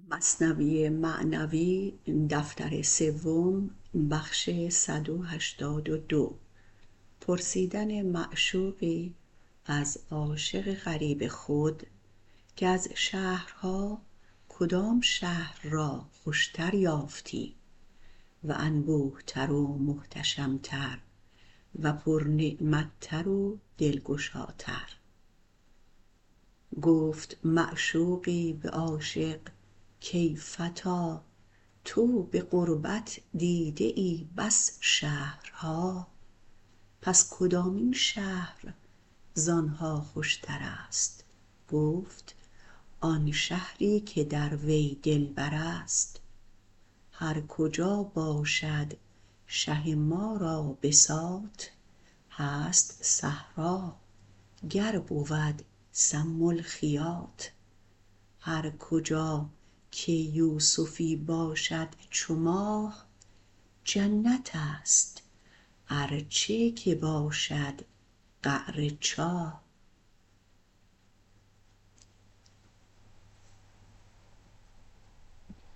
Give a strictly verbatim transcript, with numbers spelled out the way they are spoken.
مثنوی معنوی دفتر سوم بخش صد و هشتاد و دو. پرسیدن معشوقی از عاشق غریب خود که از شهرها کدام شهر را خوشتر یافتی و انبوه تر و محتشم تر و پر نعمت تر و دلگشاتر. گفت معشوقی به عاشق کای فتی، تو به غربت دیده ای بس شهرها، پس کدامین شهر زانها خوشتر است؟ گفت آن شهری که در وی دلبر است. هر کجا باشد شه ما را بساط، هست صحرا گر بود سم الخیاط. هر کجا که یوسفی باشد چو ماه، جنت است ارچه که باشد قعر چاه.